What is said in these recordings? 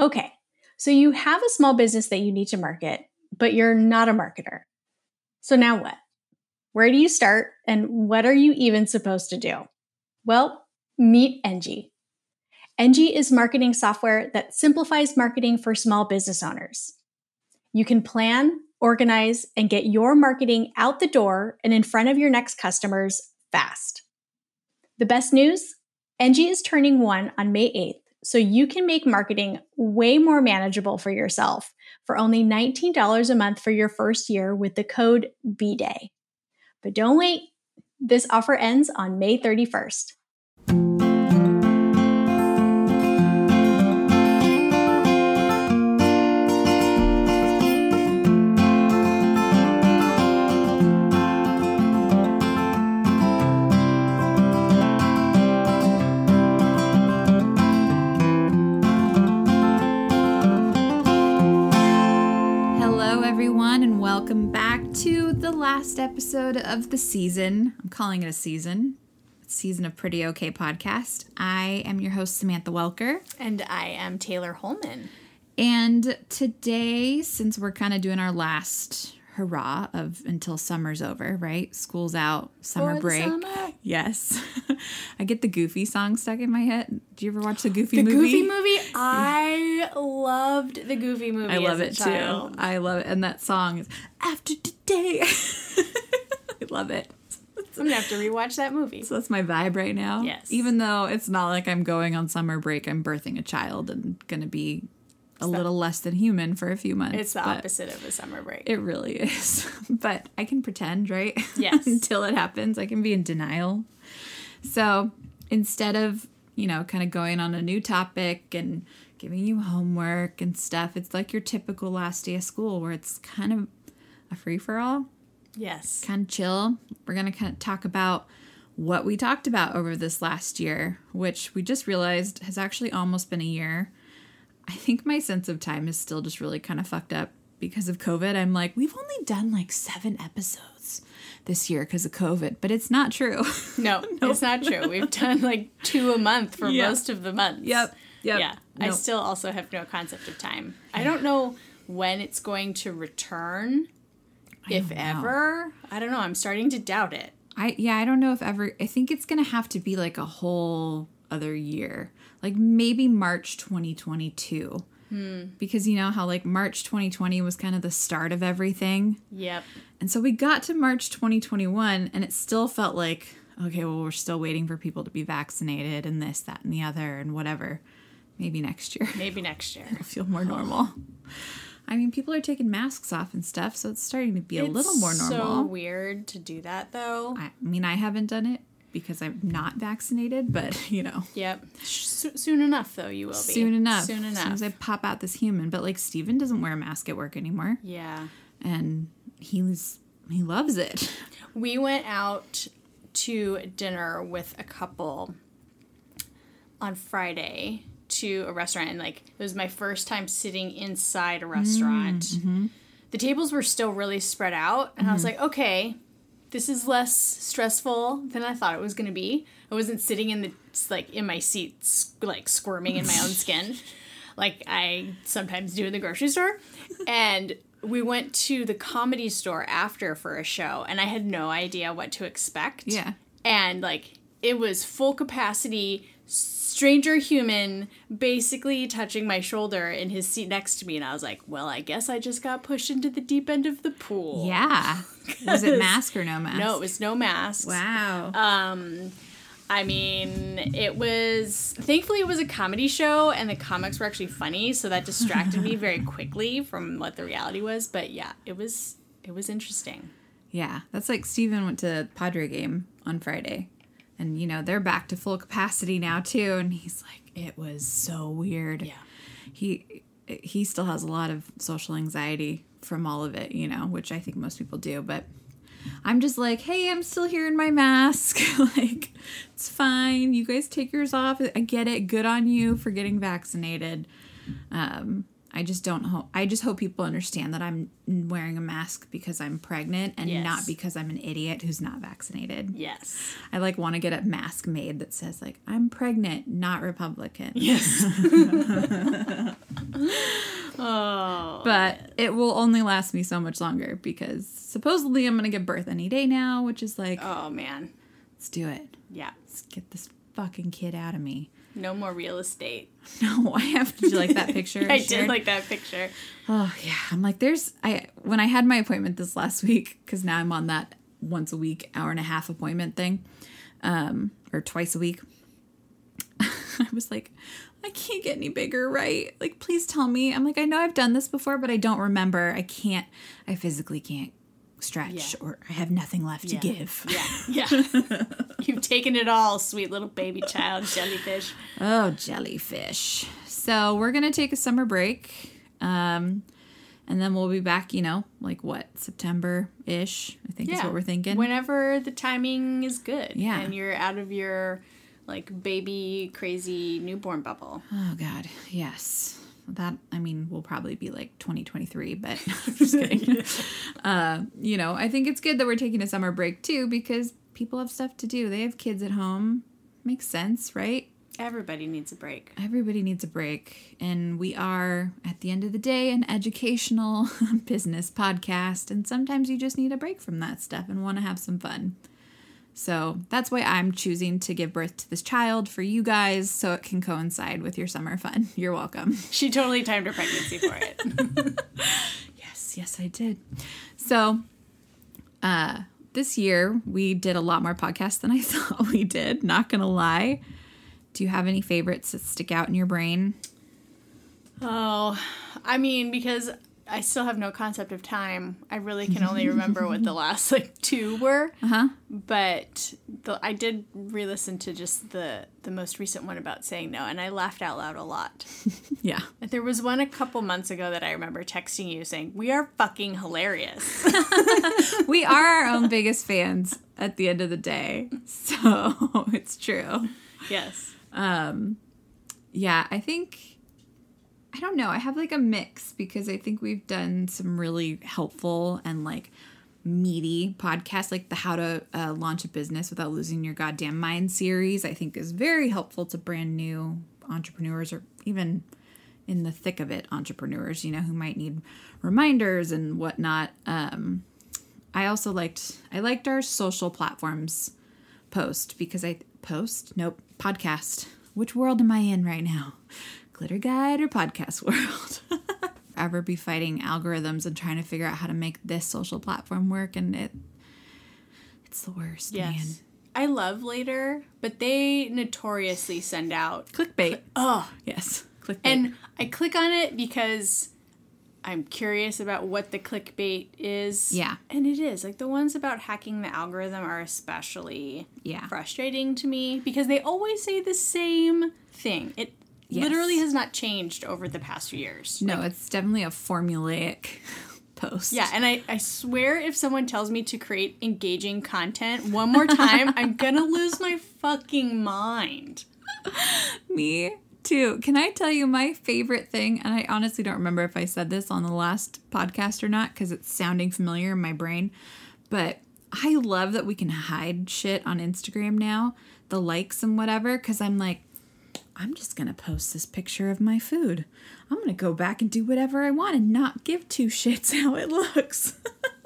Okay, so you have a small business that you need to market, but you're not a marketer. So now what? Where do you start, and what are you even supposed to do? Well, meet Engie. Engie is marketing software that simplifies marketing for small business owners. You can plan, organize, and get your marketing out the door and in front of your next customers fast. The best news? Engie is turning 1 on May 8th, so you can make marketing way more manageable for yourself for only $19 a month for your first year with the code BDAY. But don't wait. This offer ends on May 31st. Welcome back to the last episode of the season. I'm calling it a season. Season of Pretty Okay podcast. I am your host, Samantha Welker. And I am Taylor Holman. And today, since we're kind of doing our last hurrah of until summer's over, right? School's out, summer break. Summer. Yes. I get the Goofy song stuck in my head. Do you ever watch the Goofy movie? The Goofy movie? I loved the Goofy movie. I love it too. I love it. And that song is After Today. I love it. I'm going to have to rewatch that movie. So that's my vibe right now. Yes. Even though it's not like I'm going on summer break, I'm birthing a child and going to be a little less than human for a few months. It's the opposite of a summer break. It really is. But I can pretend, right? Yes. Until it happens. I can be in denial. So instead of, kind of going on a new topic and giving you homework and stuff, it's like your typical last day of school where it's kind of a free-for-all. Yes. Kind of chill. We're going to kind of talk about what we talked about over this last year, which we just realized has actually almost been a year. I think my sense of time is still just really kind of fucked up because of COVID. I'm like, we've only done like 7 episodes this year because of COVID, but it's not true. No, it's not true. We've done like 2 a month for most of the months. Yep. Yeah. Nope. I still also have no concept of time. I don't know when it's going to return, if ever. I don't know. I'm starting to doubt it. I don't know if ever. I think it's going to have to be like a whole other year. Like maybe March 2022. Because you know how like March 2020 was kind of the start of everything. Yep. And so we got to March 2021 and it still felt like, okay, well, we're still waiting for people to be vaccinated and this, that, and the other and whatever. Maybe next year. It'll feel more normal. I mean, people are taking masks off and stuff, so it's starting to be a little more normal. It's so weird to do that, though. I mean, I haven't done it because I'm not vaccinated, but, Yep. Soon enough, though, you will be. Soon enough. As soon as I pop out this human. But, like, Steven doesn't wear a mask at work anymore. Yeah. And he loves it. We went out to dinner with a couple on Friday to a restaurant, and like it was my first time sitting inside a restaurant. Mm-hmm. The tables were still really spread out, and I was like, okay, this is less stressful than I thought it was going to be. I wasn't sitting in my seat squirming in my own skin like I sometimes do in the grocery store. And we went to the Comedy Store after for a show, and I had no idea what to expect. Yeah. And it was full capacity, stranger human basically touching my shoulder in his seat next to me, and I was like, well, I guess I just got pushed into the deep end of the pool. Yeah. Was it mask or no mask? No, it was no mask. Wow. I mean, thankfully it was a comedy show, and the comics were actually funny, so that distracted me very quickly from what the reality was, but yeah, it was interesting. Yeah, that's like Steven went to Padre game on Friday. And, they're back to full capacity now, too. And he's like, it was so weird. Yeah. He still has a lot of social anxiety from all of it, which I think most people do. But I'm just like, hey, I'm still here in my mask. It's fine. You guys take yours off. I get it. Good on you for getting vaccinated. I just hope people understand that I'm wearing a mask because I'm pregnant and not because I'm an idiot who's not vaccinated. Yes. I want to get a mask made that says I'm pregnant, not Republican. Yes. But it will only last me so much longer because supposedly I'm going to give birth any day now, which is like, oh, man. Let's do it. Yeah. Let's get this fucking kid out of me. No more real estate. No, I have. Did you like that picture? I did like that picture. Oh, yeah. I'm like, when I had my appointment this last week, because now I'm on that once a week, hour and a half appointment thing, or twice a week, I was like, I can't get any bigger, right? Like, please tell me. I'm like, I know I've done this before, but I don't remember. I physically can't stretch or I have nothing left to give. Yeah. You've taken it all, sweet little baby child, jellyfish. Oh, jellyfish. So we're going to take a summer break. And then we'll be back, September-ish, I think is what we're thinking. Whenever the timing is good. Yeah. And you're out of your, baby crazy newborn bubble. Oh, God. Yes. We'll probably be 2023, but I'm just kidding. I think it's good that we're taking a summer break, too, because people have stuff to do. They have kids at home. Makes sense, right? Everybody needs a break. Everybody needs a break. And we are, at the end of the day, an educational business podcast. And sometimes you just need a break from that stuff and want to have some fun. So that's why I'm choosing to give birth to this child for you guys so it can coincide with your summer fun. You're welcome. She totally timed her pregnancy for it. Yes, I did. So this year we did a lot more podcasts than I thought we did. Not going to lie. Do you have any favorites that stick out in your brain? Oh, because I still have no concept of time. I really can only remember what the last two were. Uh-huh. But I did re-listen to just the most recent one about saying no, and I laughed out loud a lot. Yeah. There was one a couple months ago that I remember texting you saying, "We are fucking hilarious." We are our own biggest fans at the end of the day. So it's true. Yes. Yeah, I don't know. I have a mix because I think we've done some really helpful and meaty podcasts, like the How to Launch a Business Without Losing Your Goddamn Mind series. I think is very helpful to brand new entrepreneurs or even in the thick of it entrepreneurs, who might need reminders and whatnot. I also liked our social platforms podcast. Which world am I in right now? Glitter Guide or podcast world? Ever be fighting algorithms and trying to figure out how to make this social platform work, and it's the worst. Yes. Man. I love Later, but they notoriously send out clickbait. Yes, clickbait. And I click on it because I'm curious about what the clickbait is. Yeah, and it is the ones about hacking the algorithm are especially frustrating to me because they always say the same thing. It literally has not changed over the past few years. No, it's definitely a formulaic post. Yeah, and I swear if someone tells me to create engaging content one more time, I'm gonna lose my fucking mind. Me too. Can I tell you my favorite thing? And I honestly don't remember if I said this on the last podcast or not because it's sounding familiar in my brain. But I love that we can hide shit on Instagram now, the likes and whatever, because I'm just going to post this picture of my food. I'm going to go back and do whatever I want and not give two shits how it looks.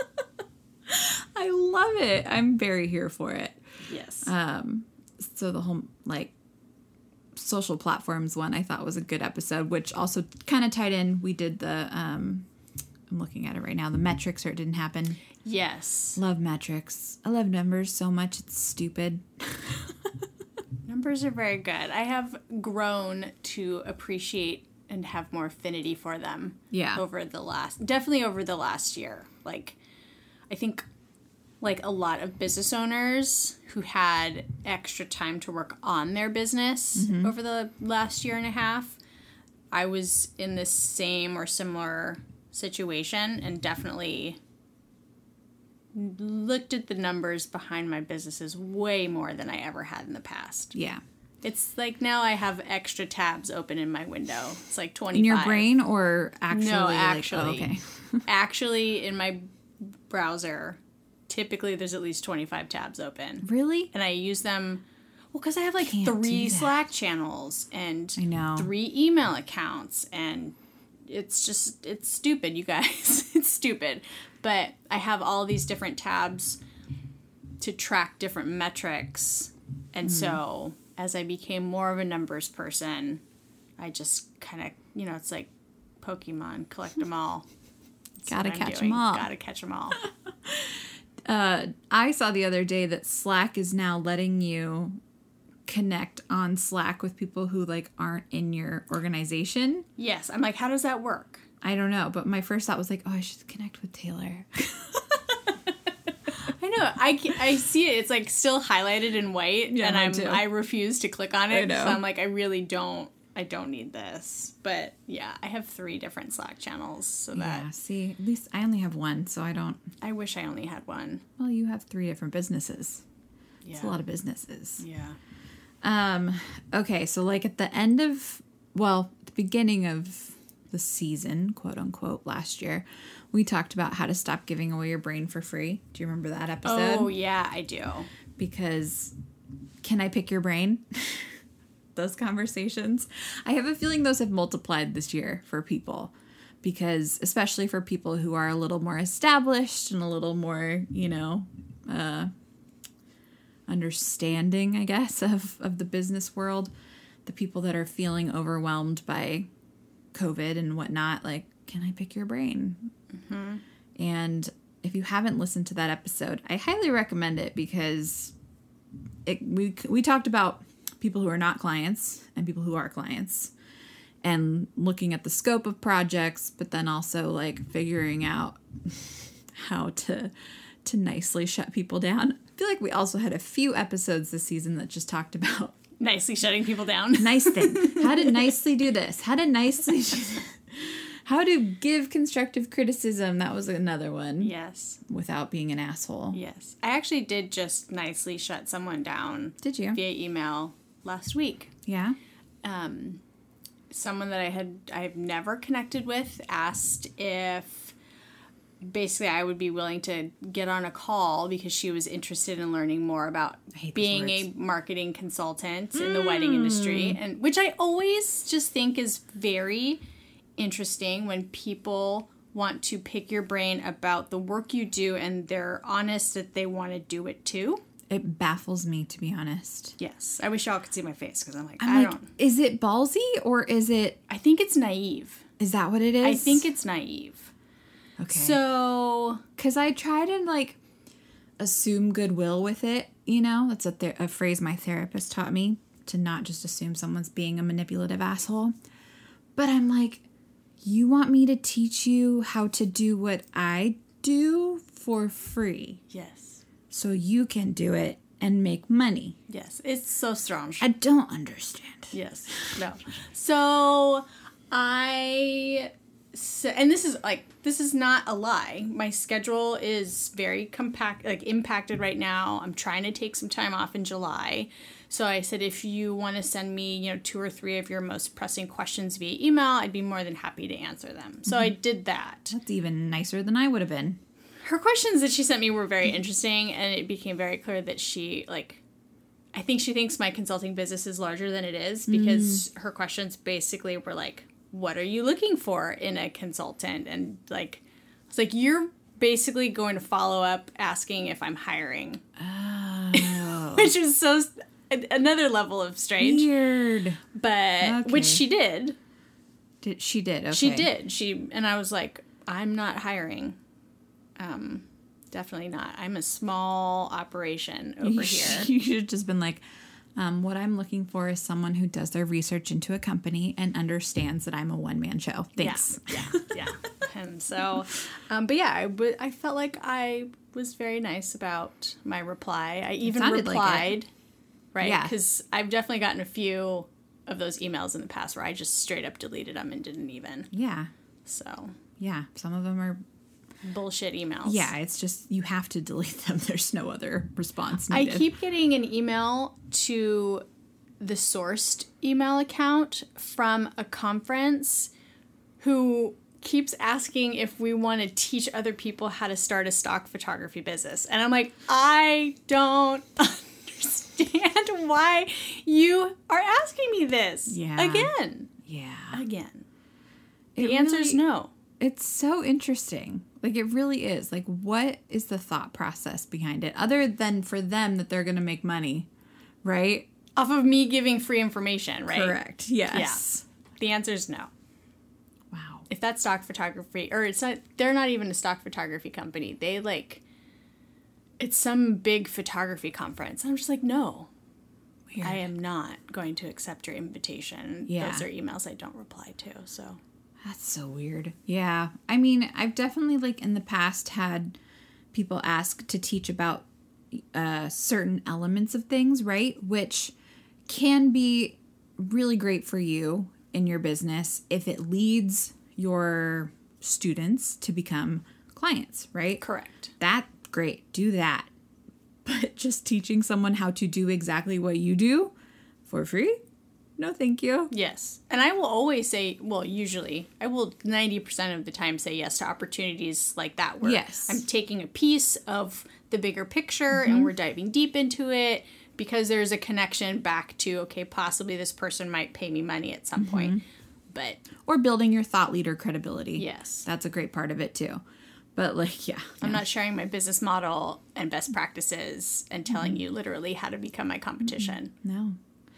I love it. I'm very here for it. Yes. So the whole, social platforms one I thought was a good episode, which also kind of tied in. We did the, I'm looking at it right now, the metrics, or it didn't happen. Yes. Love metrics. I love numbers so much. It's stupid. Numbers are very good. I have grown to appreciate and have more affinity for them. Yeah. Definitely over the last year. I think a lot of business owners who had extra time to work on their business over the last year and a half, I was in the same or similar situation and definitely looked at the numbers behind my businesses way more than I ever had in the past. Yeah. It's now I have extra tabs open in my window. It's 25. In your brain or actually? No, actually. Okay. Actually, in my browser, typically there's at least 25 tabs open. Really? And I use them, because I have 3 Slack channels and I know 3 email accounts and it's stupid, you guys. It's stupid. But I have all these different tabs to track different metrics. And so as I became more of a numbers person, I just kind of, it's like Pokemon, collect them all. Gotta catch them all. Gotta catch them all. I saw the other day that Slack is now letting you connect on Slack with people who like aren't in your organization. Yes. I'm like, how does that work? I don't know. But my first thought was like, oh, I should connect with Taylor. I know. I see it. It's like still highlighted in white, Yeah, and I refuse to click on it. I know. So I'm like, I don't need this. But yeah, I have 3 different Slack channels, so that Yeah, see, at least I only have one, so I don't. I wish I only had one. Well, you have 3 different businesses. Yeah. It's a lot of businesses. Yeah. Okay, so like at the beginning of the season, quote unquote, last year, we talked about how to stop giving away your brain for free. Do you remember that episode? Oh, yeah, I do. Because can I pick your brain? Those conversations. I have a feeling those have multiplied this year for people. Because especially for people who are a little more established and a little more, understanding, I guess, of the business world, the people that are feeling overwhelmed by COVID and whatnot, like, can I pick your brain? Mm-hmm. And if you haven't listened to that episode, I highly recommend it because we talked about people who are not clients and people who are clients and looking at the scope of projects, but then also like figuring out how to nicely shut people down. I feel like we also had a few episodes this season that just talked about Nicely shutting people down. nice thing. How to nicely do this. How to give constructive criticism. That was another one. Yes. Without being an asshole. Yes. I actually did just nicely shut someone down. Did you? Via email last week. Yeah. Someone that I've never connected with asked if basically I would be willing to get on a call because she was interested in learning more about being a marketing consultant in the wedding industry, and which I always just think is very interesting when people want to pick your brain about the work you do and they're honest that they want to do it too. It baffles me, to be honest. Yes. I wish y'all could see my face because I'm like, I don't. Is it ballsy or is it... I think it's naive. Is that what it is? I think it's naive. Okay. So... Because I try to, like, assume goodwill with it, That's a phrase my therapist taught me, to not just assume someone's being a manipulative asshole. But I'm like, you want me to teach you how to do what I do for free. Yes. So you can do it and make money. Yes. It's so strong. I don't understand. Yes. No. So and this is not a lie. My schedule is very impacted right now. I'm trying to take some time off in July. So I said, if you want to send me, 2 or 3 of your most pressing questions via email, I'd be more than happy to answer them. So I did that. That's even nicer than I would have been. Her questions that she sent me were very interesting, and it became very clear that she, I think she thinks my consulting business is larger than it is, because her questions basically were like, what are you looking for in a consultant? And it's like, you're basically going to follow up asking if I'm hiring. Oh. Which is so another level of strange. Weird. But which she did. She did. Okay. She did. And I was like, I'm not hiring. Definitely not. I'm a small operation over here. You should have just been like, what I'm looking for is someone who does their research into a company and understands that I'm a one-man show. Thanks. Yeah. And so, but yeah, I felt like I was very nice about my reply. I even replied, right? Yeah. Because I've definitely gotten a few of those emails in the past where I just straight up deleted them and didn't even. Yeah. So. Yeah. Some of them are bullshit emails. Yeah, it's just you have to delete them. There's no other response needed. I keep getting an email to the sourced email account from a conference who keeps asking if we want to teach other people how to start a stock photography business. And I'm like, I don't understand why you are asking me this. Yeah. Again. Yeah. Again. The answer is no. It's so interesting. Like, it really is. Like, what is the thought process behind it? Other than for them that they're going to make money, right? Off of me giving free information, right? Correct. Yes. Yeah. The answer is no. Wow. If that's stock photography, or it's not, they're not even a stock photography company. They it's some big photography conference. I'm just like, no. Weird. I am not going to accept your invitation. Yeah. Those are emails I don't reply to, so. That's so weird. Yeah. I mean, I've definitely, like, in the past had people ask to teach about certain elements of things, right? Which can be really great for you in your business if it leads your students to become clients, right? Correct. That's great. Do that. But just teaching someone how to do exactly what you do for free? No, thank you. Yes. And I will always say, well, usually, I will 90% of the time say yes to opportunities like that where yes. I'm taking a piece of the bigger picture and we're diving deep into it because there's a connection back to, okay, possibly this person might pay me money at some point. But or building your thought leader credibility. Yes. That's a great part of it too. But like, yeah. I'm not sharing my business model and best practices and telling you literally how to become my competition. No,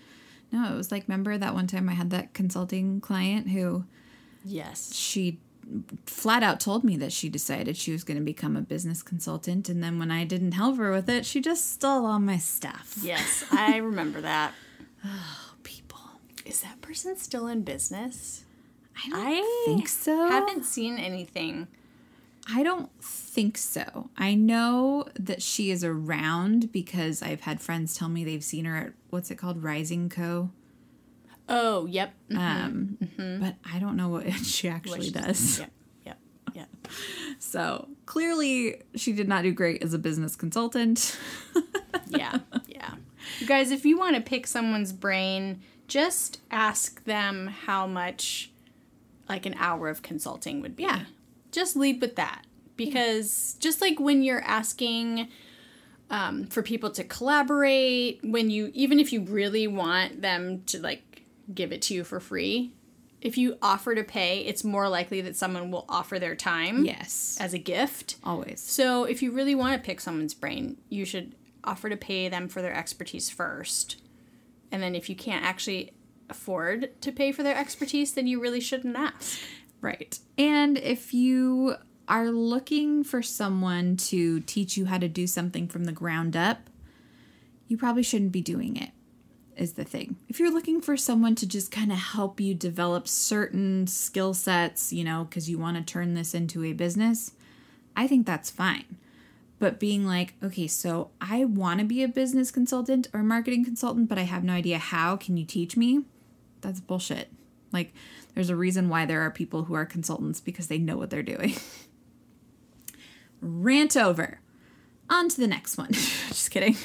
it was like, remember that one time I had that consulting client who yes, she flat out told me that she decided she was going to become a business consultant. And then when I didn't help her with it, she just stole all my stuff. Yes, I remember that. Oh, people. Is that person still in business? I don't think so. Haven't seen anything. I don't think so. I know that she is around because I've had friends tell me they've seen her at, what's it called? Rising Co. Oh, yep. But I don't know what she actually does. Yep. So clearly she did not do great as a business consultant. Yeah. You guys, if you want to pick someone's brain, just ask them how much like an hour of consulting would be. Yeah. Just lead with that. Because just like when you're asking for people to collaborate, even if you really want them to like give it to you for free, if you offer to pay, it's more likely that someone will offer their time Yes. as a gift. Always. So if you really want to pick someone's brain, you should offer to pay them for their expertise first. And then if you can't actually afford to pay for their expertise, then you really shouldn't ask. Right. And if you are looking for someone to teach you how to do something from the ground up, you probably shouldn't be doing it, is the thing. If you're looking for someone to just kind of help you develop certain skill sets, because you want to turn this into a business, I think that's fine. But being like, okay, so I want to be a business consultant or marketing consultant, but I have no idea how. Can you teach me? That's bullshit. Like, there's a reason why there are people who are consultants, because they know what they're doing. Rant over. On to the next one. Just kidding.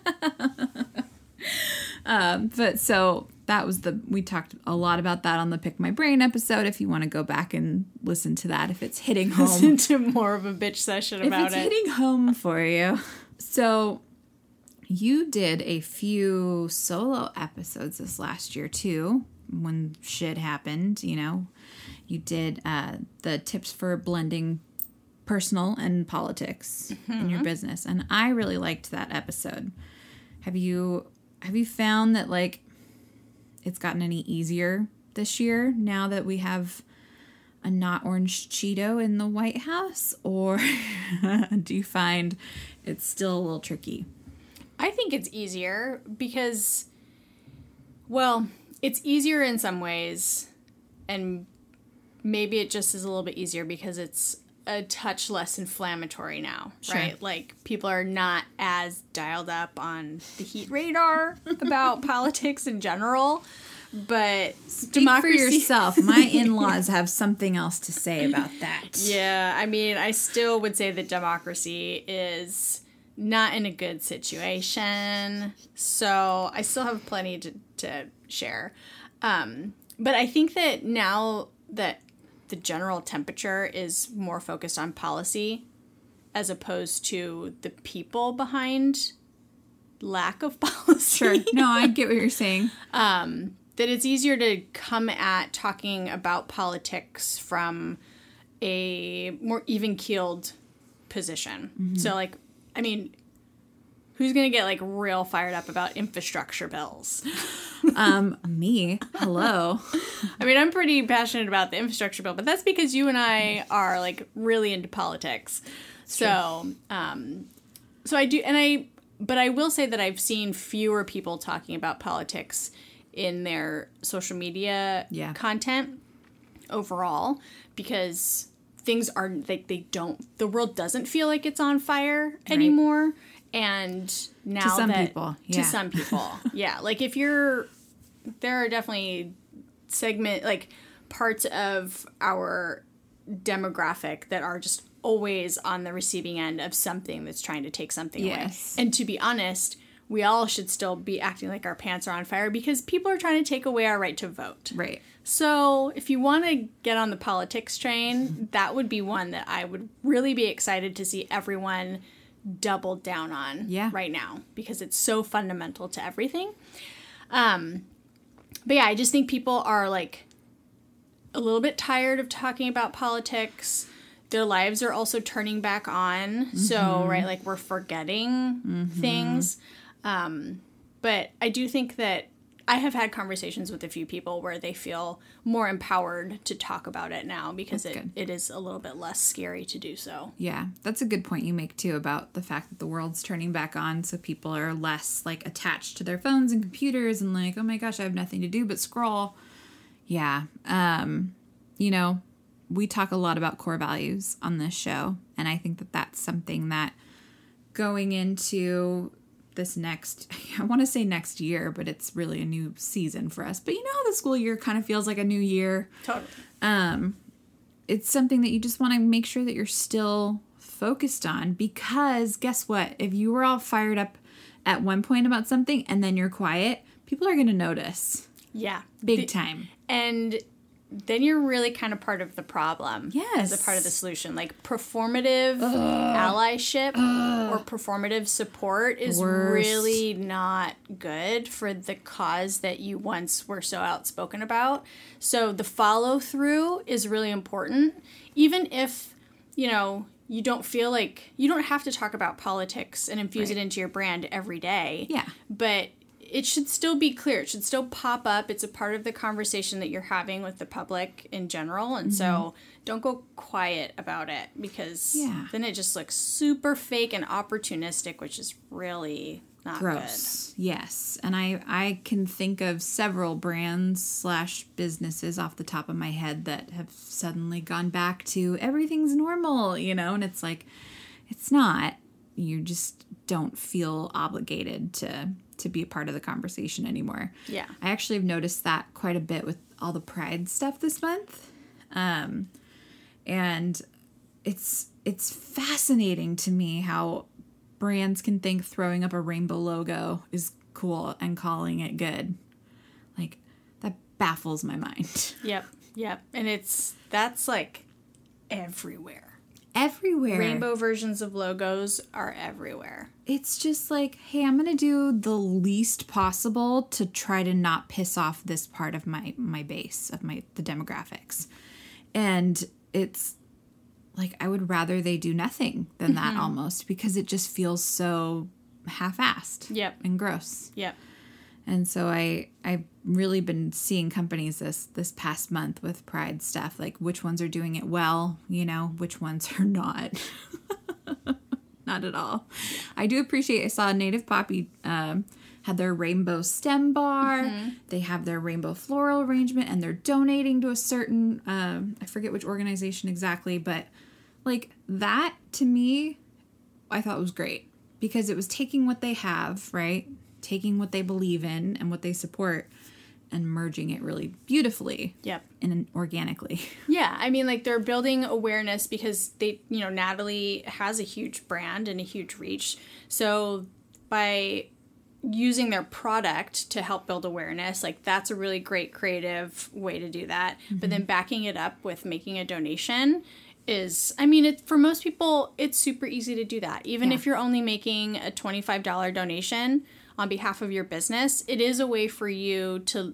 But so that was we talked a lot about that on the Pick My Brain episode. If you want to go back and listen to that, if it's hitting home. Listen to more of a bitch session about it. If it's hitting home for you. So you did a few solo episodes this last year too. When shit happened, you did the tips for blending personal and politics in your business. And I really liked that episode. Have you found that like it's gotten any easier this year now that we have a not orange Cheeto in the White House? Or do you find it's still a little tricky? I think it's easier because, well, it's easier in some ways, and maybe it just is a little bit easier because it's a touch less inflammatory now, right? Like, people are not as dialed up on the heat radar about politics in general, but democracy... for yourself. My in-laws have something else to say about that. Yeah, I mean, I still would say that democracy is not in a good situation, so I still have plenty to share. But I think that now that the general temperature is more focused on policy as opposed to the people behind lack of policy. Sure. No, I get what you're saying. that it's easier to come at talking about politics from a more even-keeled position. Mm-hmm. So, like, I mean, who's going to get, like, real fired up about infrastructure bills? Me. Hello. I mean, I'm pretty passionate about the infrastructure bill, but that's because you and I are, like, really into politics. So, so I do, but I will say that I've seen fewer people talking about politics in their social media content overall, because things are, like, the world doesn't feel like it's on fire anymore. And now to some people, to some people, like there are definitely parts of our demographic that are just always on the receiving end of something that's trying to take something away. And to be honest, we all should still be acting like our pants are on fire because people are trying to take away our right to vote. Right. So if you want to get on the politics train, that would be one that I would really be excited to see everyone doubled down on right now, because it's so fundamental to everything. But yeah, I just think people are, like, a little bit tired of talking about politics. Their lives are also turning back on. Mm-hmm. So, right, like, we're forgetting things. But I do think that I have had conversations with a few people where they feel more empowered to talk about it now, because it is a little bit less scary to do so. Yeah, that's a good point you make, too, about the fact that the world's turning back on, so people are less, like, attached to their phones and computers and, like, oh my gosh, I have nothing to do but scroll. Yeah. You know, we talk a lot about core values on this show, and I think that that's something that going into this next, I want to say next year, but it's really a new season for us. But you know how the school year kind of feels like a new year? Totally. It's something that you just want to make sure that you're still focused on, because guess what? If you were all fired up at one point about something and then you're quiet, people are going to notice. Yeah. Big time. And then you're really kind of part of the problem. Yes. As a part of the solution. Like, performative allyship or performative support is really not good for the cause that you once were so outspoken about. So the follow through is really important. Even if, you know, you don't feel like, you don't have to talk about politics and infuse it into your brand every day. Yeah. But it should still be clear. It should still pop up. It's a part of the conversation that you're having with the public in general. And so don't go quiet about it, because then it just looks super fake and opportunistic, which is really not gross. Good. Yes. And I can think of several brands / businesses off the top of my head that have suddenly gone back to everything's normal, you know, and it's like, it's not. You just don't feel obligated to be a part of the conversation anymore. Yeah. I actually have noticed that quite a bit with all the Pride stuff this month. And it's fascinating to me how brands can think throwing up a rainbow logo is cool and calling it good. Like, that baffles my mind. Yep. And that's like everywhere. Everywhere. Rainbow versions of logos are everywhere. It's just like, hey, I'm going to do the least possible to try to not piss off this part of my base, of the demographics. And it's like, I would rather they do nothing than that almost, because it just feels so half-assed and gross. Yep. And so I've really been seeing companies this past month with Pride stuff, like which ones are doing it well, you know, which ones are not. Not at all. I do appreciate, I saw Native Poppy had their rainbow stem bar. They have their rainbow floral arrangement, and they're donating to a certain, I forget which organization exactly, but like that to me, I thought was great, because it was taking what they have, right? Taking what they believe in and what they support and merging it really beautifully. Yep. And organically. Yeah. I mean, like, they're building awareness because they, you know, Natalie has a huge brand and a huge reach. So by using their product to help build awareness, like, that's a really great creative way to do that. But then backing it up with making a donation is, I mean, for most people, it's super easy to do that. Even if you're only making a $25 donation on behalf of your business, it is a way for you to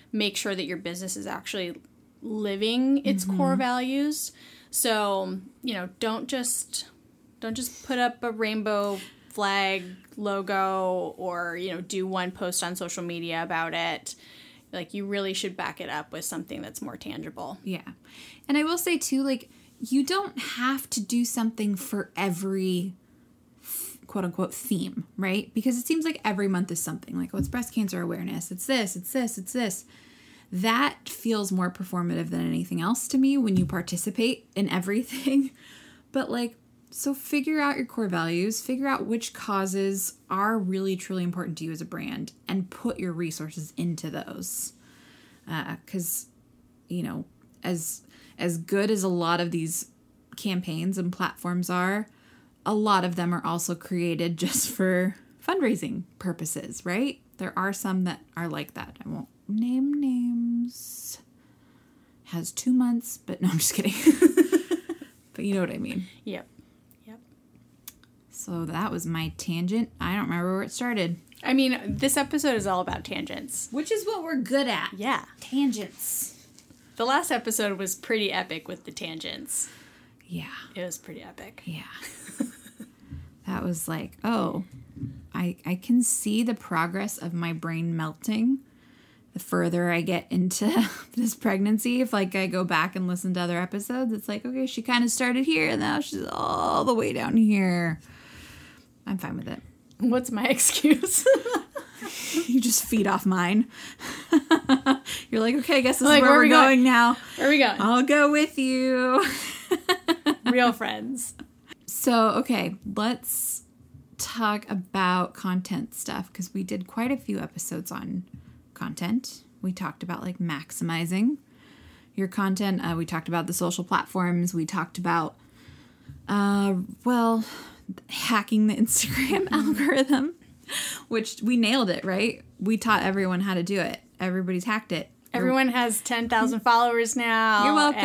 make sure that your business is actually living its core values. So, don't just put up a rainbow flag logo or, do one post on social media about it. Like, you really should back it up with something that's more tangible. Yeah. And I will say, too, like, you don't have to do something for every quote-unquote theme, right? Because it seems like every month is something. Like, it's breast cancer awareness. It's this, it's this, it's this. That feels more performative than anything else to me when you participate in everything. But, like, so figure out your core values. Figure out which causes are really, truly important to you as a brand and put your resources into those. Because, as good as a lot of these campaigns and platforms are, a lot of them are also created just for fundraising purposes, right? There are some that are like that. I won't name names. Has 2 months, but no, I'm just kidding. But you know what I mean. Yep. So that was my tangent. I don't remember where it started. I mean, this episode is all about tangents. Which is what we're good at. Yeah. Tangents. The last episode was pretty epic with the tangents. Yeah. It was pretty epic. Yeah. That was like, oh, I can see the progress of my brain melting the further I get into this pregnancy. If, like, I go back and listen to other episodes, it's like, okay, she kind of started here, and now she's all the way down here. I'm fine with it. What's my excuse? You just feed off mine. You're like, okay, I guess this is where we're going now. Where are we going? I'll go with you. Real friends. So, okay, let's talk about content stuff, because we did quite a few episodes on content. We talked about, like, maximizing your content. We talked about the social platforms. We talked about, hacking the Instagram algorithm, which we nailed it, right? We taught everyone how to do it. Everybody's hacked it. Everyone has 10,000 followers now. You're welcome.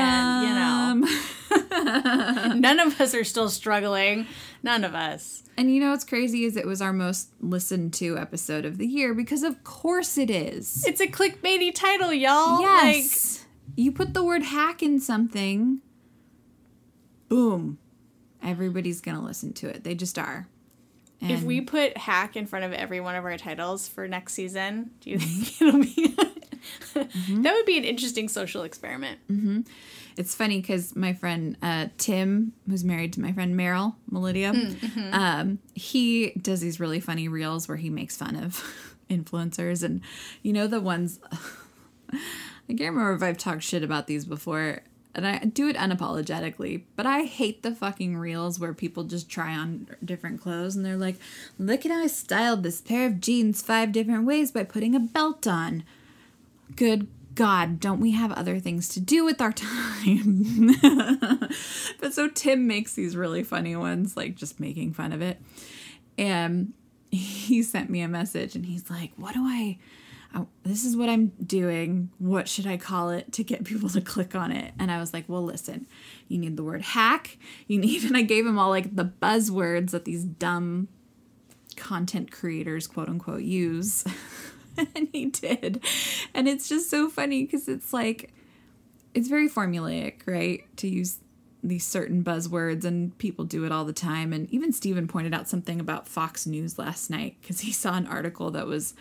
And, none of us are still struggling. None of us. And what's crazy is it was our most listened to episode of the year, because of course it is. It's a clickbaity title, y'all. Yes. You put the word hack in something, boom. Everybody's going to listen to it. They just are. And if we put hack in front of every one of our titles for next season, do you think it'll be... That would be an interesting social experiment. Mm-hmm. It's funny because my friend Tim, who's married to my friend Meryl Melidia, he does these really funny reels where he makes fun of influencers. And the ones... I can't remember if I've talked shit about these before. And I do it unapologetically, but I hate the fucking reels where people just try on different clothes and they're like, look at how I styled this pair of jeans 5 different ways by putting a belt on. Good God, don't we have other things to do with our time? But so Tim makes these really funny ones, like just making fun of it. And he sent me a message and he's like, this is what I'm doing. What should I call it to get people to click on it? And I was like, well, listen, you need the word hack. And I gave him all like the buzzwords that these dumb content creators, quote unquote, use. And he did. And it's just so funny because it's like, it's very formulaic, right? To use these certain buzzwords, and people do it all the time. And even Steven pointed out something about Fox News last night because he saw an article that was,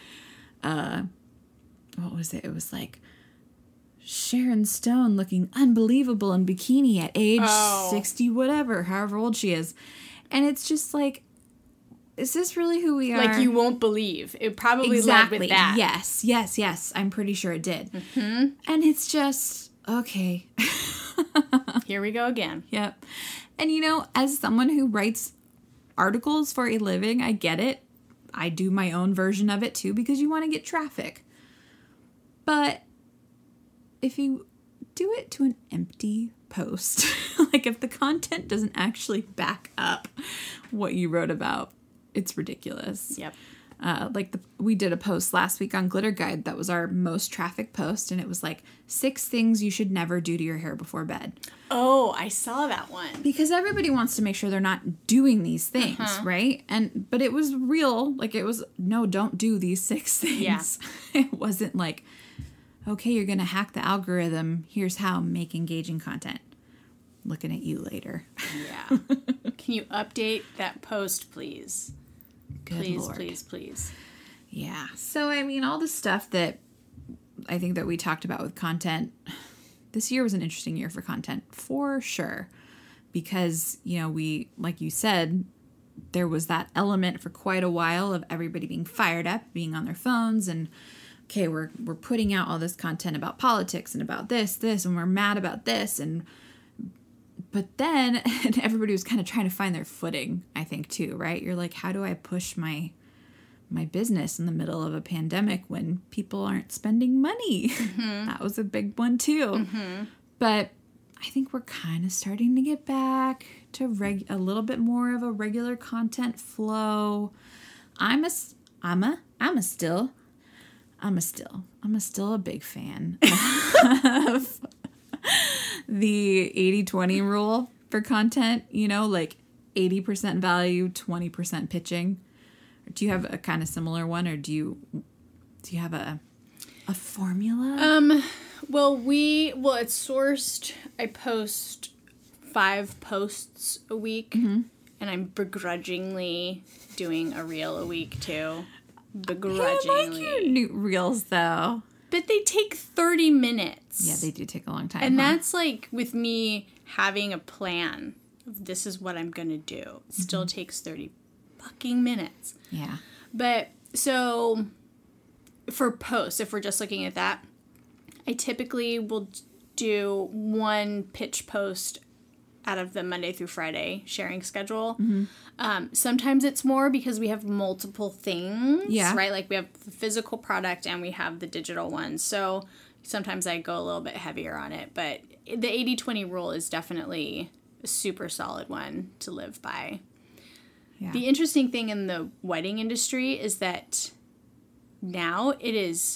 what was it? It was like Sharon Stone looking unbelievable in bikini at age 60, whatever, however old she is. And it's just like, is this really who we are? Like, you won't believe. It probably led with that. Yes. I'm pretty sure it did. Mm-hmm. And it's just, okay. Here we go again. Yep. And as someone who writes articles for a living, I get it. I do my own version of it too, because you want to get traffic. But if you do it to an empty post, like if the content doesn't actually back up what you wrote about, it's ridiculous. Yep. We did a post last week on Glitter Guide that was our most trafficked post, and it was like 6 things you should never do to your hair before bed. Oh, I saw that one. Because everybody wants to make sure they're not doing these things, right? But it was real. Like, it was, no, don't do these 6 things. Yeah. It wasn't like, okay, you're going to hack the algorithm. Here's how. Make engaging content. Looking at you later. Yeah. Can you update that post, please? Good please, Lord. please. Yeah. So, I mean, all the stuff that I think that we talked about with content, this year was an interesting year for content, for sure. Because, you know, we, like you said, there was that element for quite a while of everybody being fired up, being on their phones, and, okay, we're putting out all this content about politics and about this, and we're mad about this, but then everybody was kind of trying to find their footing, I think, too, right? You're like, how do I push my business in the middle of a pandemic when people aren't spending money? Mm-hmm. That was a big one, too. Mm-hmm. But I think we're kind of starting to get back to a little bit more of a regular content flow. I'm still a big fan of the 80-20 rule for content, you know, like 80% value, 20% pitching. Do you have a kind of similar one, or do you have a formula? Well, it's sourced. I post 5 posts a week, mm-hmm. and I'm begrudgingly doing a reel a week too. Begrudgingly. I like your new reels though. But they take 30 minutes. Yeah, they do take a long time. And that's like with me having a plan. This is what I'm going to do. It still takes 30 fucking minutes. Yeah. But so for posts, if we're just looking at that, I typically will do 1 pitch post out of the Monday through Friday sharing schedule. Mm-hmm. Sometimes it's more because we have multiple things, right? Like we have the physical product and we have the digital one. So sometimes I go a little bit heavier on it. But the 80-20 rule is definitely a super solid one to live by. Yeah. The interesting thing in the wedding industry is that now it is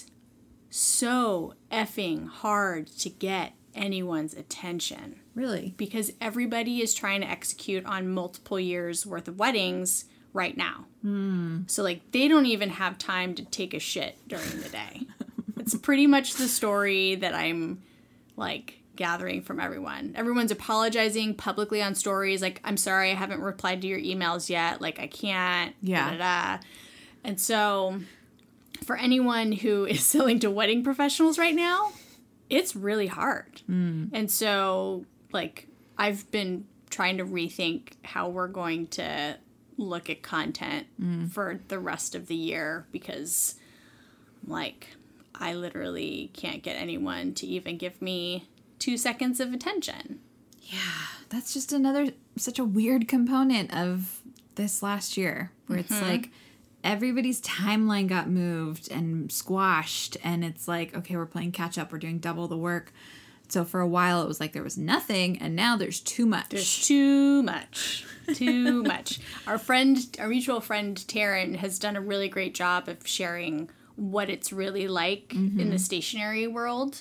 so effing hard to get anyone's attention. Really? Because everybody is trying to execute on multiple years worth of weddings right now. Mm. So, like, they don't even have time to take a shit during the day. It's pretty much the story that I'm, like, gathering from everyone. Everyone's apologizing publicly on stories. Like, I'm sorry, I haven't replied to your emails yet. Like, I can't. Yeah. Da, da, da. And so, for anyone who is selling to wedding professionals right now, it's really hard. Mm. And so, like, I've been trying to rethink how we're going to look at content for the rest of the year because, like, I literally can't get anyone to even give me 2 seconds of attention. Yeah, that's just such a weird component of this last year where it's like everybody's timeline got moved and squashed, and it's like, okay, we're playing catch up, we're doing double the work. So for a while it was like there was nothing, and now there's too much. There's too much. Too much. Our mutual friend Taryn has done a really great job of sharing what it's really like in the stationery world.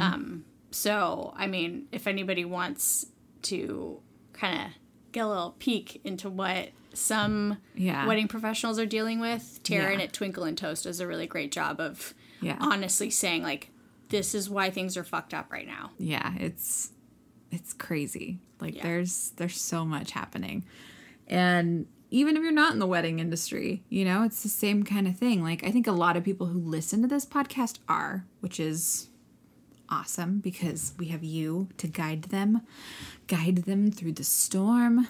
So, I mean, if anybody wants to kind of get a little peek into what some wedding professionals are dealing with, Taryn at Twinkle and Toast does a really great job of honestly saying, like, this is why things are fucked up right now. Yeah, it's crazy. Like, there's so much happening. And even if you're not in the wedding industry, you know, it's the same kind of thing. Like, I think a lot of people who listen to this podcast are, which is awesome because we have you to guide them through the storm.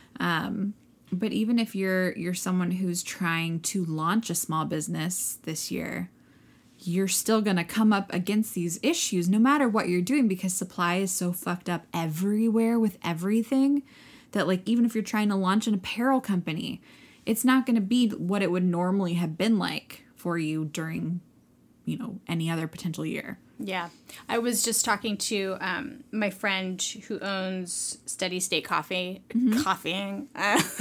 But even if you're someone who's trying to launch a small business this year, you're still going to come up against these issues no matter what you're doing because supply is so fucked up everywhere with everything that, like, even if you're trying to launch an apparel company, it's not going to be what it would normally have been like for you during, you know, any other potential year. Yeah. I was just talking to my friend who owns Steady State Coffee. Coffeeing.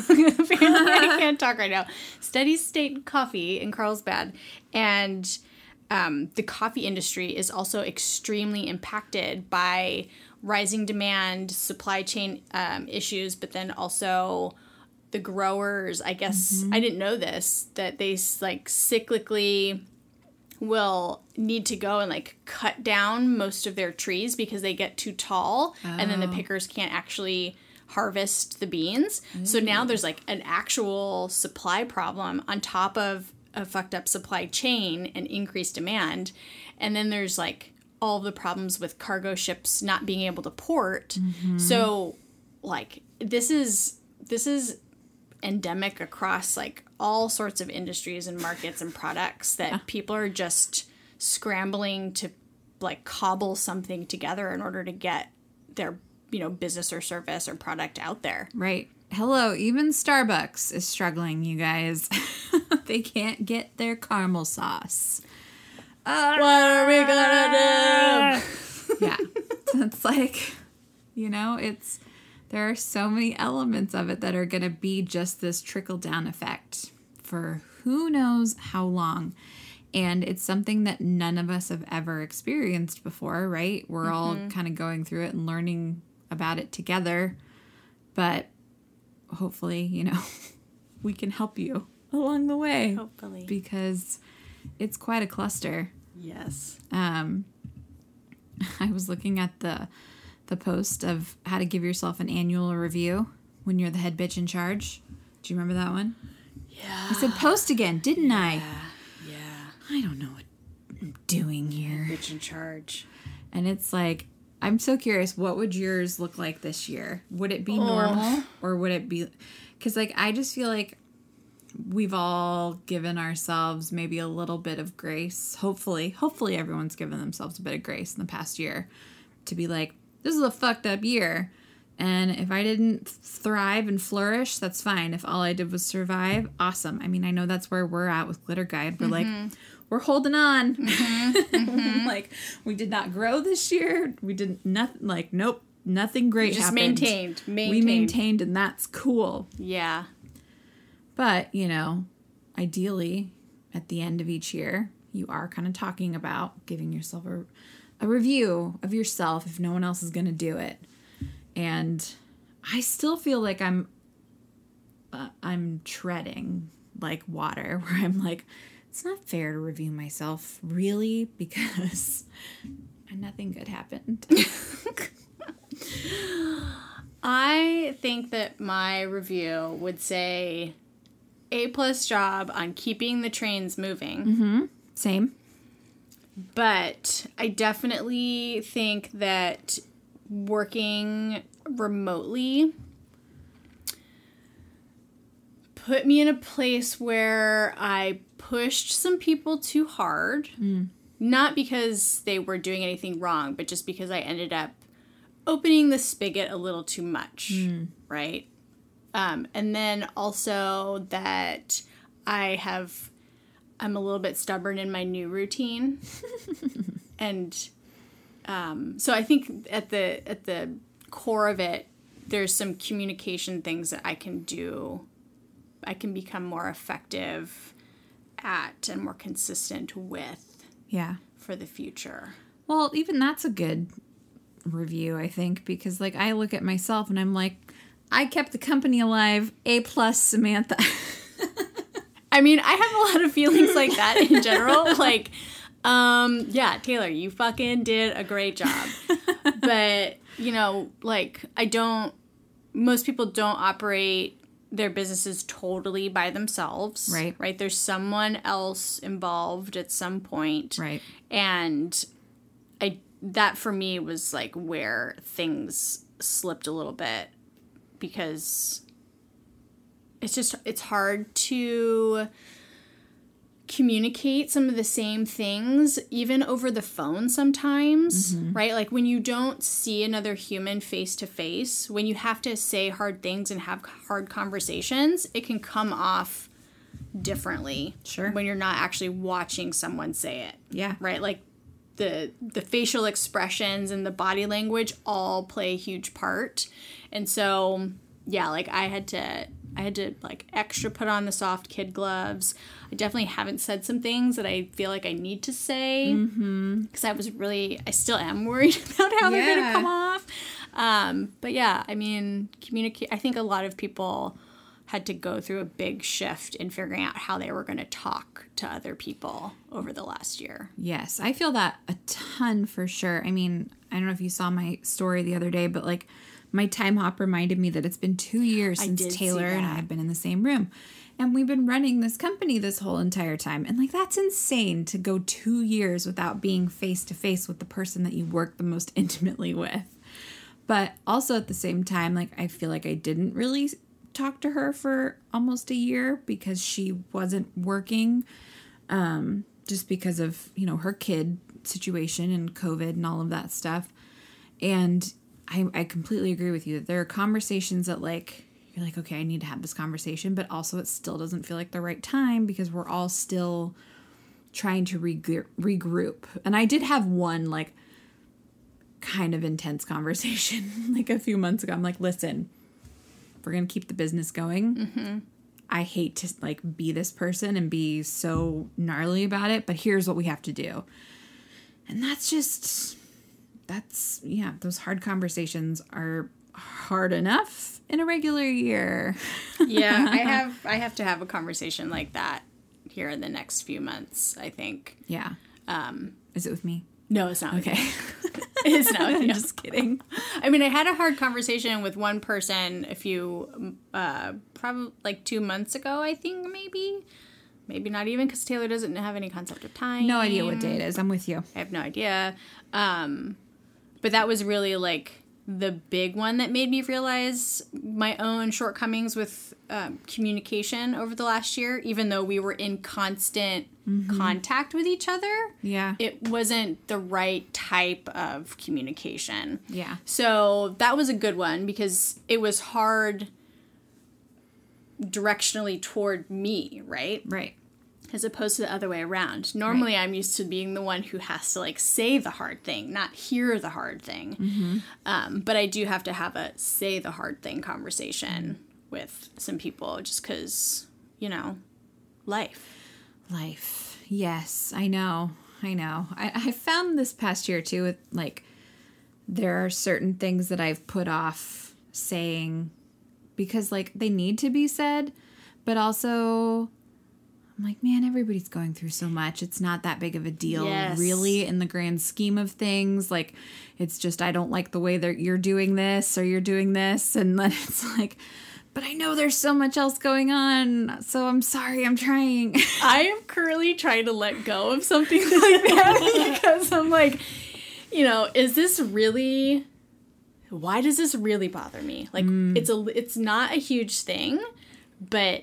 I can't talk right now. Steady State Coffee in Carlsbad. And the coffee industry is also extremely impacted by rising demand, supply chain issues, but then also the growers, I guess, I didn't know this, that they, like, cyclically will need to go and like cut down most of their trees because they get too tall and then the pickers can't actually harvest the beans. So now there's like an actual supply problem on top of a fucked up supply chain and increased demand. And then there's like all the problems with cargo ships not being able to port. So like this is endemic across like all sorts of industries and markets and products that people are just scrambling to like cobble something together in order to get their, you know, business or service or product out there. Right. Hello, even Starbucks is struggling, you guys. They can't get their caramel sauce. What are we gonna do? Yeah. It's like, you know, there are so many elements of it that are going to be just this trickle-down effect for who knows how long. And it's something that none of us have ever experienced before, right? We're all kind of going through it and learning about it together. But hopefully, you know, we can help you along the way. Hopefully. Because it's quite a cluster. Yes. I was looking at the post of how to give yourself an annual review when you're the head bitch in charge. Do you remember that one? Yeah. I said post again, didn't I? Yeah. I don't know what I'm doing here. Bitch in charge. And it's like, I'm so curious, what would yours look like this year? Would it be normal or would it be... Because like, I just feel like we've all given ourselves maybe a little bit of grace. Hopefully everyone's given themselves a bit of grace in the past year to be like, this is a fucked up year. And if I didn't thrive and flourish, that's fine. If all I did was survive, awesome. I mean, I know that's where we're at with Glitter Guide. We're like, we're holding on. Like, we did not grow this year. We did nothing. Like, nope, nothing great Just happened. maintained. We maintained, and that's cool. Yeah. But, you know, ideally, at the end of each year, you are kind of talking about giving yourself a review of yourself if no one else is going to do it. And I still feel like I'm treading like water, where I'm like, it's not fair to review myself, really, because nothing good happened. I think that my review would say A+ job on keeping the trains moving. Same. But I definitely think that working remotely put me in a place where I pushed some people too hard. Not because they were doing anything wrong, but just because I ended up opening the spigot a little too much, right? And then also that I'm a little bit stubborn in my new routine. And so I think at the core of it, there's some communication things that I can do. I can become more effective at and more consistent with. Yeah. For the future. Well, even that's a good review, I think, because like I look at myself and I'm like, I kept the company alive. A+, Samantha. I mean, I have a lot of feelings like that in general. Like, yeah, Taylor, you fucking did a great job. But, you know, like, most people don't operate their businesses totally by themselves. Right. Right? There's someone else involved at some point. Right. And that for me was like where things slipped a little bit, because it's hard to communicate some of the same things even over the phone sometimes, right? Like when you don't see another human face to face, when you have to say hard things and have hard conversations, it can come off differently. Sure. When you're not actually watching someone say it. Yeah. Right? Like the facial expressions and the body language all play a huge part. And so, yeah, like I had to like extra put on the soft kid gloves. I definitely haven't said some things that I feel like I need to say, because I still am worried about how they're going to come off. But yeah, I mean, I think a lot of people had to go through a big shift in figuring out how they were going to talk to other people over the last year. Yes, I feel that a ton for sure. I mean, I don't know if you saw my story the other day, but like my time hop reminded me that it's been 2 years since Taylor and I have been in the same room. And we've been running this company this whole entire time. And like, that's insane to go 2 years without being face to face with the person that you work the most intimately with. But also at the same time, like, I feel like I didn't really talk to her for almost a year because she wasn't working, just because of, you know, her kid situation and COVID and all of that stuff. And I completely agree with you that there are conversations that like, you're like, okay, I need to have this conversation, but also it still doesn't feel like the right time because we're all still trying to regroup. And I did have one like kind of intense conversation like a few months ago. I'm like, listen, if we're going to keep the business going, I hate to like be this person and be so gnarly about it, but here's what we have to do. And yeah, those hard conversations are hard enough in a regular year. Yeah, I have to have a conversation like that here in the next few months, I think. Yeah. Is it with me? No, it's not. Okay. It's not with you. I'm just kidding. I mean, I had a hard conversation with one person a few, probably like 2 months ago, I think, maybe. Maybe not even, because Taylor doesn't have any concept of time. No idea what day it is. I'm with you. I have no idea. But that was really like the big one that made me realize my own shortcomings with communication over the last year, even though we were in constant contact with each other. Yeah. It wasn't the right type of communication. Yeah. So that was a good one because it was hard directionally toward me, right? Right. As opposed to the other way around. Normally, I'm used to being the one who has to, like, say the hard thing, not hear the hard thing. But I do have to have a say the hard thing conversation with some people just because, you know, life. Yes, I know. I found this past year, too, with, like, there are certain things that I've put off saying because, like, they need to be said, but also I'm like, man, everybody's going through so much. It's not that big of a deal, really, in the grand scheme of things. Like, it's just, I don't like the way that you're doing this or you're doing this. And then it's like, but I know there's so much else going on. So I'm sorry, I'm trying. I am currently trying to let go of something like that because I'm like, you know, is this really, why does this really bother me? Like, it's not a huge thing, but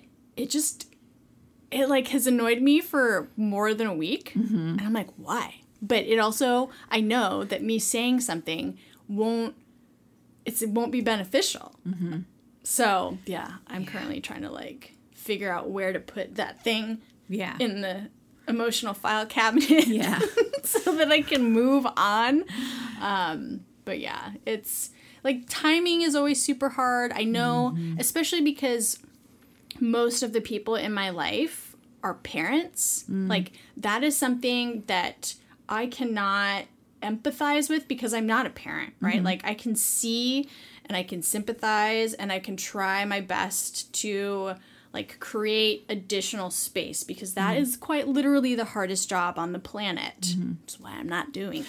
it like has annoyed me for more than a week. And I'm like, why? But it also, I know that me saying something won't be beneficial. So yeah, I'm currently trying to like figure out where to put that thing in the emotional file cabinet so that I can move on. But yeah, it's like timing is always super hard. I know, especially because most of the people in my life are parents. Like, that is something that I cannot empathize with because I'm not a parent, right? Like, I can see and I can sympathize and I can try my best to, like, create additional space because that is quite literally the hardest job on the planet. That's why I'm not doing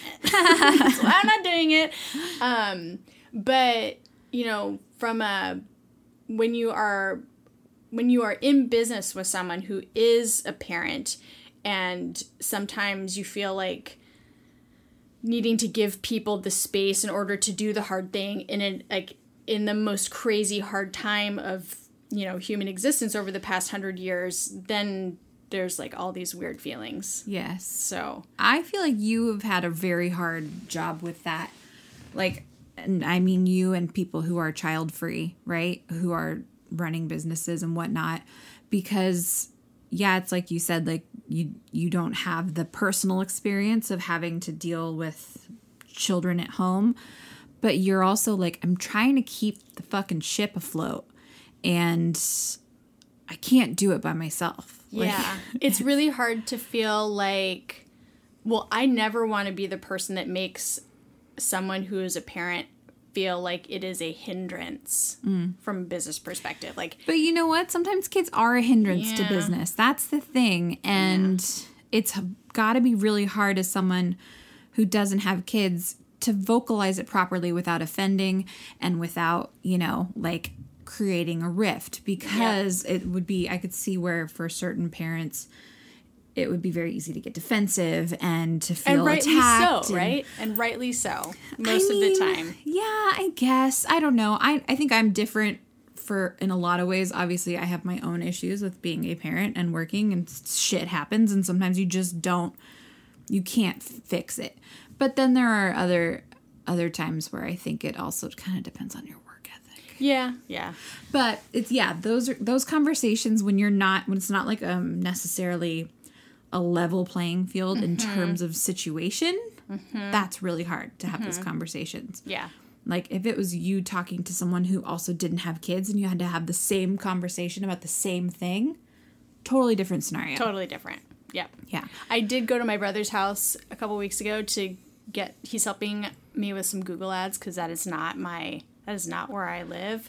it. But, you know, when you are in business with someone who is a parent and sometimes you feel like needing to give people the space in order to do the hard thing in the most crazy hard time of, you know, human existence over the past 100 years, then there's like all these weird feelings. Yes. So I feel like you have had a very hard job with that. Like, and I mean you and people who are child free, right? Who are running businesses and whatnot, because it's like you said, like you don't have the personal experience of having to deal with children at home, but you're also like, I'm trying to keep the fucking ship afloat and I can't do it by myself. Yeah. It's really hard to feel like, well, I never want to be the person that makes someone who is a parent feel like it is a hindrance from a business perspective. Like, But you know what? Sometimes kids are a hindrance to Yeah. business. That's the thing. And it's got to be really hard as someone who doesn't have kids to vocalize it properly without offending and without, like creating a rift, because it would be, I could see where for certain parents, it would be very easy to get defensive and to feel and rightly attacked. so, right? And rightly so, most of the time. Yeah, I guess. I don't know. I think I'm different in a lot of ways. Obviously, I have my own issues with being a parent and working, and shit happens, and sometimes you can't fix it. But then there are other times where I think it also kind of depends on your work ethic. Yeah. But it's those conversations when it's not like necessarily a level playing field in terms of situation. That's really hard to have those conversations. Yeah. Like if it was you talking to someone who also didn't have kids and you had to have the same conversation about the same thing, totally different scenario. Totally different. Yep. Yeah. I did go to my brother's house a couple weeks ago he's helping me with some Google ads because that is not where I live.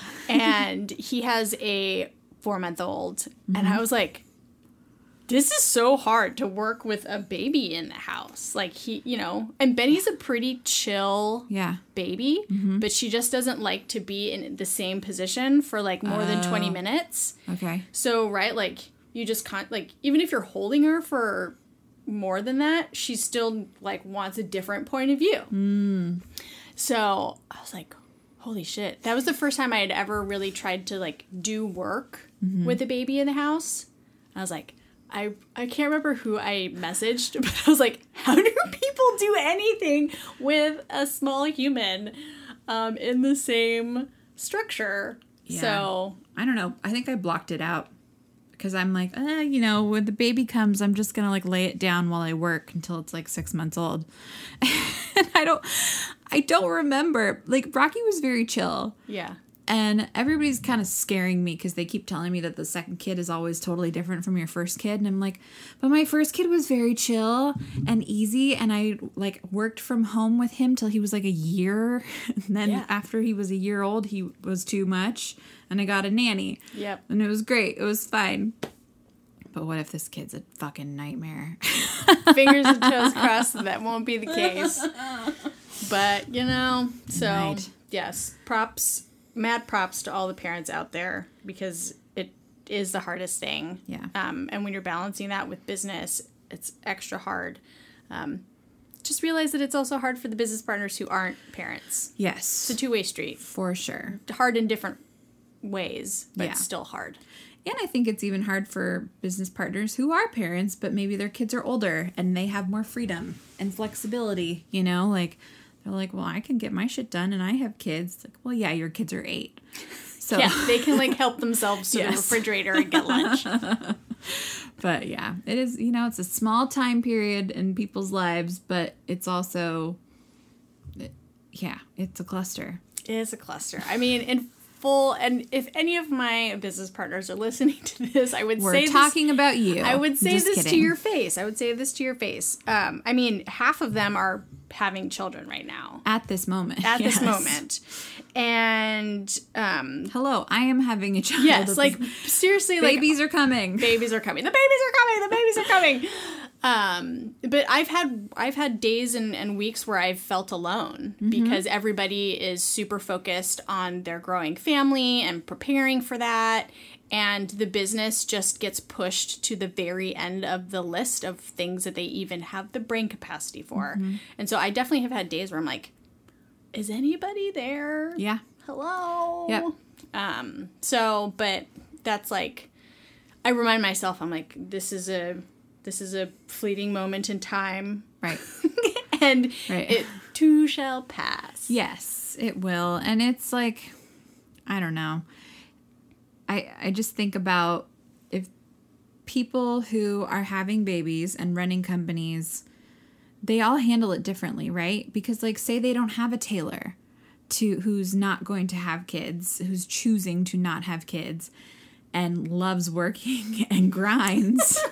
And he has a 4-month-old. And I was like, this is so hard to work with a baby in the house. Like and Benny's a pretty chill baby, but she just doesn't like to be in the same position for like more than 20 minutes. Okay. So, right, like you just can't, like, even if you're holding her for more than that, she still like wants a different point of view. So I was like, holy shit. That was the first time I had ever really tried to like do work with a baby in the house. I was like, I can't remember who I messaged, but I was like, how do people do anything with a small human in the same structure? Yeah. So I don't know. I think I blocked it out because I'm like, when the baby comes, I'm just going to like lay it down while I work until it's like 6 months old. And I don't remember. Like Rocky was very chill. yeah. And everybody's kind of scaring me because they keep telling me that the second kid is always totally different from your first kid. And I'm like, but my first kid was very chill and easy. And I like worked from home with him till he was like a year. And then after he was a year old, he was too much. And I got a nanny. Yep. And it was great. It was fine. But what if this kid's a fucking nightmare? Fingers and toes crossed that won't be the case. But, so, Right. yes, mad props to all the parents out there because it is the hardest thing. Yeah. And when you're balancing that with business, it's extra hard. Just realize that it's also hard for the business partners who aren't parents. Yes. It's a two-way street. For sure. Hard in different ways, but Yeah. still hard. And I think it's even hard for business partners who are parents, but maybe their kids are older and they have more freedom and flexibility, like they're like, well, I can get my shit done and I have kids. It's like, well, yeah, your kids are 8. So Yeah, they can like help themselves to the refrigerator and get lunch. But yeah, it is, it's a small time period in people's lives, but it's also, it's a cluster. It is a cluster. I mean, and if any of my business partners are listening to this, I would We're say talking about you. I would say Just this to kidding. your face. I would say this to your face. I mean, half of them are having children right now. At this moment. At yes. this moment. And Hello, I am having a child. yes, like seriously, babies are coming. babies are coming. The babies are coming. The babies are coming. But I've had days and weeks where I've felt alone because everybody is super focused on their growing family and preparing for that. And the business just gets pushed to the very end of the list of things that they even have the brain capacity for. And so I definitely have had days where I'm like, is anybody there? Yeah. Hello? Yep. But that's like, I remind myself, I'm like, this is a fleeting moment in time. Right. And Right. it too shall pass. Yes, it will. And it's like, I don't know. I just think about if people who are having babies and running companies, they all handle it differently, right? Because like say they don't have a tailor who's not going to have kids, who's choosing to not have kids and loves working and grinds.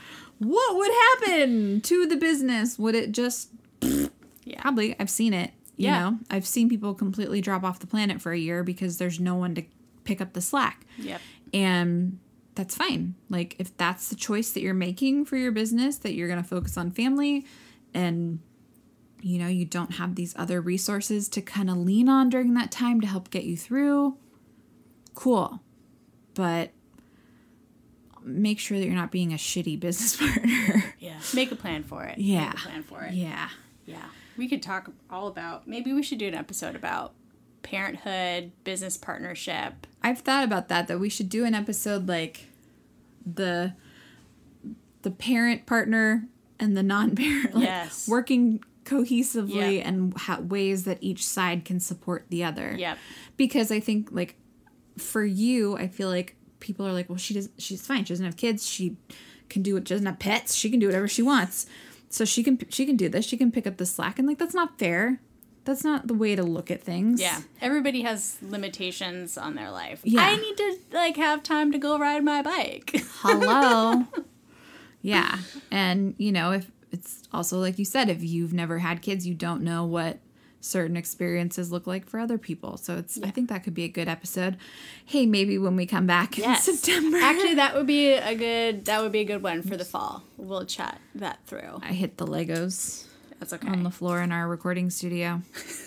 What would happen to the business? Would it just... Yeah. Probably. I've seen it. You Yeah. know, I've seen people completely drop off the planet for a year because there's no one to pick up the slack. Yep. And that's fine. Like, if that's the choice that you're making for your business, that you're going to focus on family and, you know, you don't have these other resources to kind of lean on during that time to help get you through, cool. But make sure that you're not being a shitty business partner. Yeah. Make a plan for it. Yeah. Make a plan for it. Yeah. Yeah. We could talk all about, maybe we should do an episode about parenthood, business partnership. I've thought about that we should do an episode like the parent partner and the non-parent, like Yes. working cohesively Yep. and ways that each side can support the other. Yep. Because I think, like, for you, I feel like people are like, well, she's fine. She doesn't have kids. She can do it. She doesn't have pets. She can do whatever she wants. So she can do this. She can pick up the slack. And, like, that's not fair. That's not the way to look at things. Yeah. Everybody has limitations on their life. Yeah. I need to, like, have time to go ride my bike. Hello. Yeah. And, you know, if it's also like you said, if you've never had kids, you don't know what certain experiences look like for other people. So I think that could be a good episode. Hey, maybe when we come back in September. Actually, that would be a good one for the fall. We'll chat that through. I hit the Legos That's okay. on the floor in our recording studio.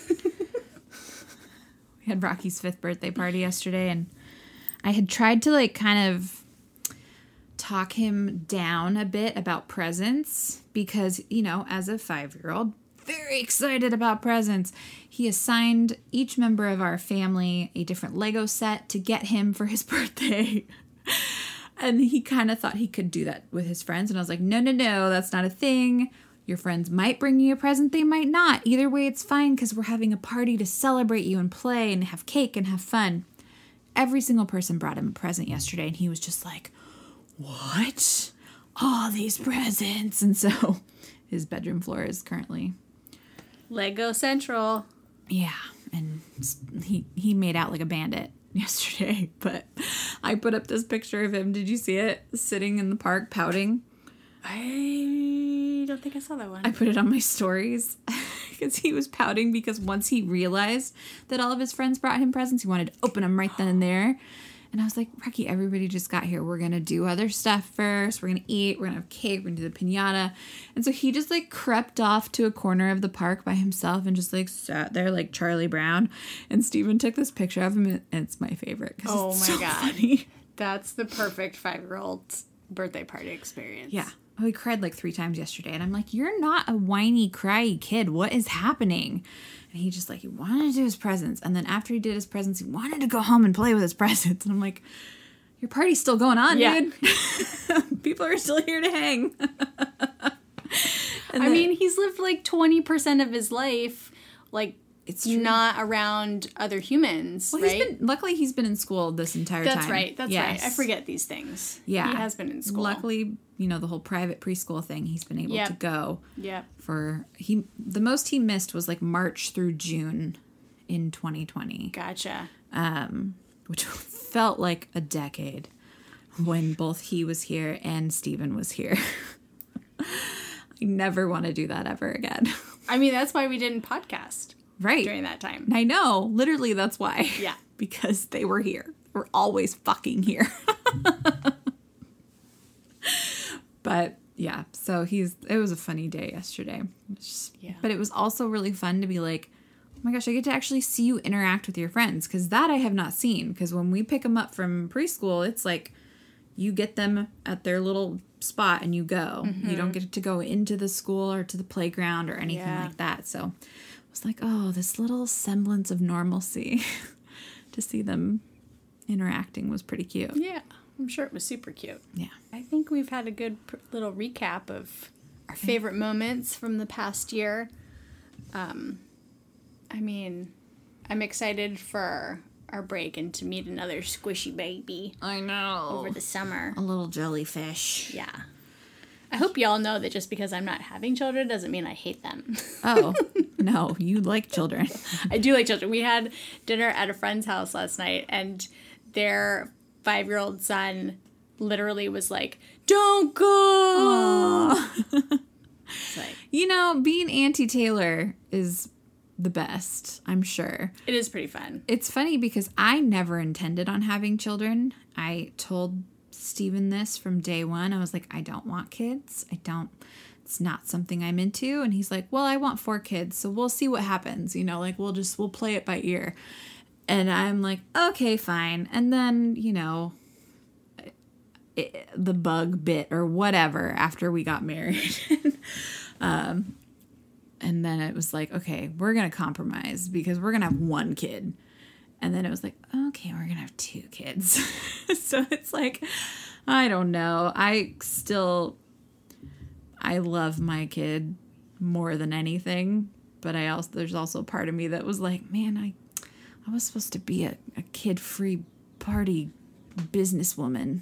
We had Rocky's 5th birthday party yesterday, and I had tried to, like, kind of talk him down a bit about presents because, you know, as a 5-year-old, very excited about presents. He assigned each member of our family a different Lego set to get him for his birthday. And he kind of thought he could do that with his friends. And I was like, no, that's not a thing. Your friends might bring you a present. They might not. Either way, it's fine because we're having a party to celebrate you and play and have cake and have fun. Every single person brought him a present yesterday. And he was just like, what? All these presents. And so his bedroom floor is currently Lego Central. Yeah, and he made out like a bandit yesterday, but I put up this picture of him. Did you see it? Sitting in the park pouting. I don't think I saw that one. I put it on my stories because he was pouting because once he realized that all of his friends brought him presents, he wanted to open them right then and there. And I was like, Rocky, everybody just got here. We're going to do other stuff first. We're going to eat. We're going to have cake. We're going to do the piñata. And so he just, like, crept off to a corner of the park by himself and just, like, sat there like Charlie Brown. And Steven took this picture of him, and it's my favorite. Oh, it's my so God. Funny. That's the perfect 5-year-old's birthday party experience. Yeah. Oh, he cried like 3 times yesterday. And I'm like, you're not a whiny, cryy kid. What is happening? And he just, like, he wanted to do his presents. And then after he did his presents, he wanted to go home and play with his presents. And I'm like, your party's still going on, dude. People are still here to hang. I mean, he's lived like 20% of his life, like, It's true. not around other humans, Well, right? luckily, he's been in school this entire time. That's right. That's Yes. right. I forget these things. Yeah. He has been in school. Luckily, you know, the whole private preschool thing, he's been able Yep. to go Yep. for, the most he missed was like March through June in 2020. Gotcha. Which felt like a decade when both he was here and Steven was here. I never want to do that ever again. I mean, that's why we didn't podcast Right. during that time. I know. Literally, that's why. Yeah. Because they were here. We're always fucking here. But yeah, so it was a funny day yesterday. Yeah. But it was also really fun to be like, oh my gosh, I get to actually see you interact with your friends. Because that I have not seen. Because when we pick them up from preschool, it's like you get them at their little spot and you go. Mm-hmm. You don't get to go into the school or to the playground or anything Yeah. like that. So I was like, oh, this little semblance of normalcy to see them interacting was pretty cute. Yeah. I'm sure it was super cute. Yeah. I think we've had a good little recap of our favorite moments from the past year. I mean, I'm excited for our break and to meet another squishy baby I know. over the summer. A little jellyfish. Yeah. I hope y'all know that just because I'm not having children doesn't mean I hate them. Oh, no, you like children. I do like children. We had dinner at a friend's house last night, and their 5-year-old son literally was like, "Don't go!" It's like, You know, being Auntie Taylor is the best, I'm sure. It is pretty fun. It's funny because I never intended on having children. I told Steven this from day one. I was like, I don't want kids. It's not something I'm into. And he's like, well, I want 4 kids, so we'll see what happens. You know, like we'll play it by ear. And I'm like, okay, fine. And then, you know, the bug bit or whatever after we got married. And then it was like, okay, we're going to compromise because we're going to have 1 kid. And then it was like, okay, we're going to have 2 kids. So it's like, I don't know. I love my kid more than anything. But there's also a part of me that was like, man, I was supposed to be a kid-free party businesswoman.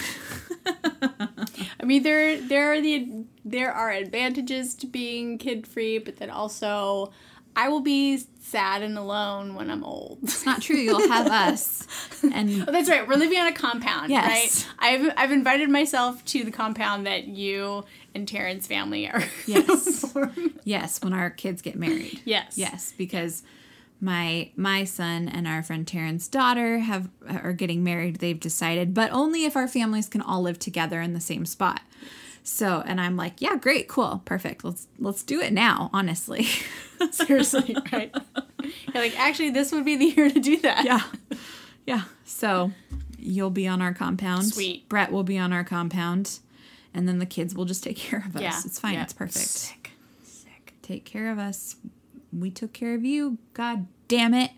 I mean, there are advantages to being kid-free, but then also I will be sad and alone when I'm old. It's not true. You'll have us. And oh, that's right. We're living on a compound, yes. right? I've invited myself to the compound that you and Taryn's family are. Yes. Yes, when our kids get married. Yes. Yes, because my son and our friend Taryn's daughter are getting married. They've decided, but only if our families can all live together in the same spot. So, and I'm like, yeah, great, cool, perfect. Let's do it now, honestly. Seriously, right? You're like, actually, this would be the year to do that. Yeah. Yeah. So you'll be on our compound. Sweet. Brett will be on our compound. And then the kids will just take care of us. Yeah. It's fine. Yeah. It's perfect. Sick. Take care of us. We took care of you. God damn it.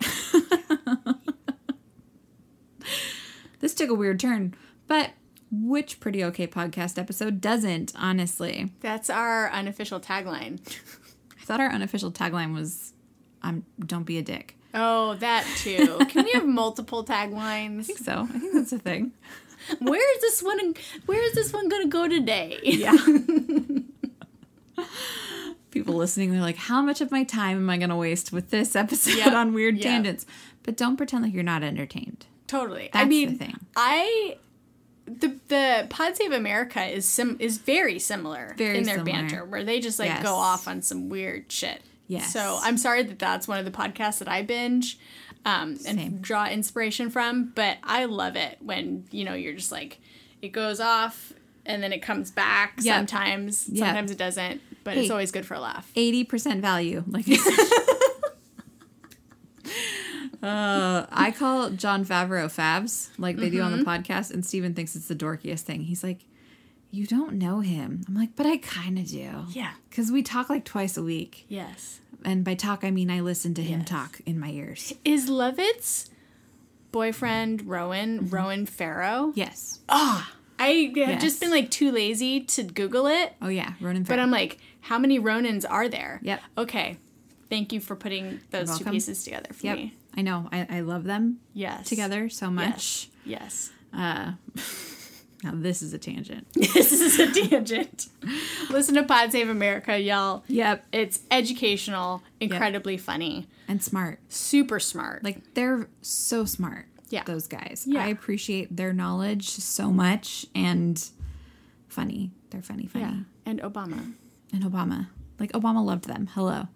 This took a weird turn, but which Pretty Okay podcast episode doesn't, honestly? That's our unofficial tagline. I thought our unofficial tagline was, don't be a dick. Oh, that too. Can we have multiple taglines? I think so. I think that's a thing. Where is this one going to go today? Yeah. People listening, they're like, how much of my time am I going to waste with this episode on weird tangents? But don't pretend like you're not entertained. Totally. That's I mean, the thing. The Pod Save America is very similar in their banter, where they just like go off on some weird shit. Yes. So I'm sorry that's one of the podcasts that I binge and draw inspiration from, but I love it when, you know, you're just like, it goes off and then it comes back sometimes. Yep. Sometimes it doesn't, but it's always good for a laugh. 80% value. Like I call Jon Favreau Favs, like they do on the podcast, and Steven thinks it's the dorkiest thing. He's like, you don't know him. I'm like, but I kind of do. Yeah. Because we talk like twice a week. Yes. And by talk, I mean I listen to him talk in my ears. Is Levitt's boyfriend Rowan Farrow? Yes. I have just been like too lazy to Google it. Oh, yeah. Ronan Farrow. But I'm like, how many Ronans are there? Yep. Okay. Thank you for putting those 2 pieces together for me. I know. I love them together so much. Yes. Now, this is a tangent. This is a tangent. Listen to Pod Save America, y'all. Yep. It's educational, incredibly funny. And smart. Super smart. Like, they're so smart. Yeah. Those guys. Yeah. I appreciate their knowledge so much, and funny. They're funny. Yeah. And Obama. And Obama. Like, Obama loved them. Hello.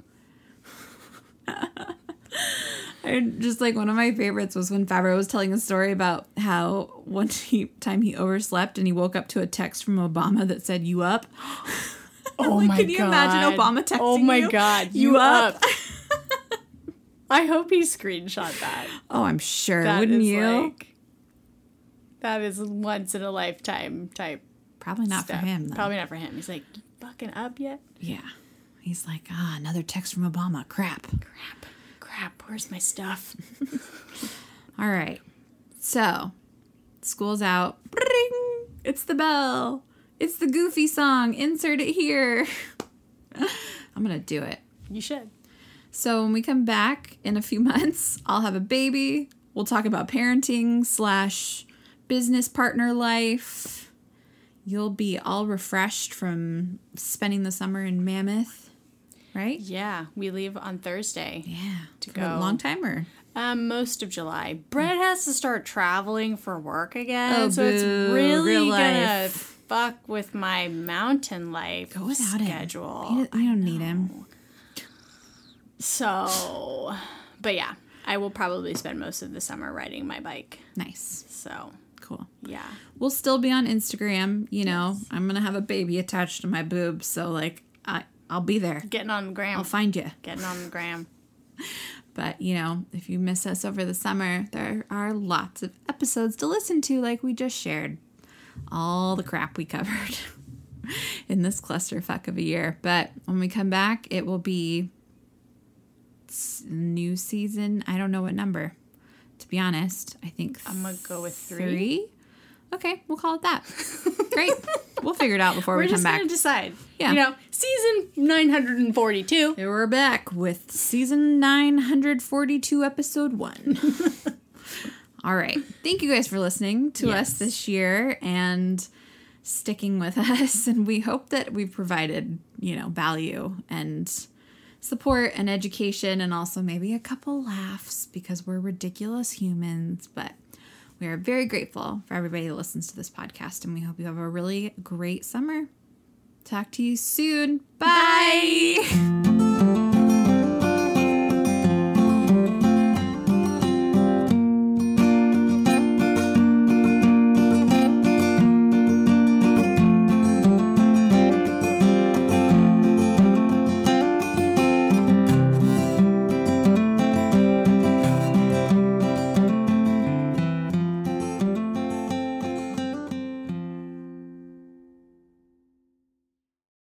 Just like one of my favorites was when Favreau was telling a story about how one time he overslept and he woke up to a text from Obama that said, "You up?" Oh like, my God. Can you imagine Obama texting you? Oh my God. You up? I hope he screenshot that. Oh, I'm sure. That Wouldn't is you? like, that is once in a lifetime type. Probably not stuff. for him, though. Probably not for him. He's like, you fucking up yet? Yeah. He's like, another text from Obama. Crap. Where's my stuff? All right. So, school's out. Ring! It's the bell. It's the Goofy song. Insert it here. I'm going to do it. You should. So when we come back in a few months, I'll have a baby. We'll talk about parenting / business partner life. You'll be all refreshed from spending the summer in Mammoth, right? Yeah, we leave on Thursday. Yeah. To For go. a long time or? Most of July. Brett has to start traveling for work again. Oh, so it's boo. really Real gonna life. fuck with my mountain life Go without schedule. him. You don't need him. So, but yeah, I will probably spend most of the summer riding my bike. Nice. So, Cool. yeah. We'll still be on Instagram. You know, I'm going to have a baby attached to my boob. So, like, I'll be there. Getting on the gram. I'll find you. Getting on the gram. But, you know, if you miss us over the summer, there are lots of episodes to listen to, like we just shared. All the crap we covered in this clusterfuck of a year. But when we come back, it will be new season. I don't know what number, to be honest. I think I'm going to go with 3. Okay, we'll call it that. Great. We'll figure it out before we come back. We're just going to decide. Yeah. You know, season 942. Here we're back with season 942, episode 1. All right. Thank you guys for listening to us this year and sticking with us. And we hope that we've provided, you know, value and support and education and also maybe a couple laughs because we're ridiculous humans. But we are very grateful for everybody that listens to this podcast. And we hope you have a really great summer. Talk to you soon. Bye.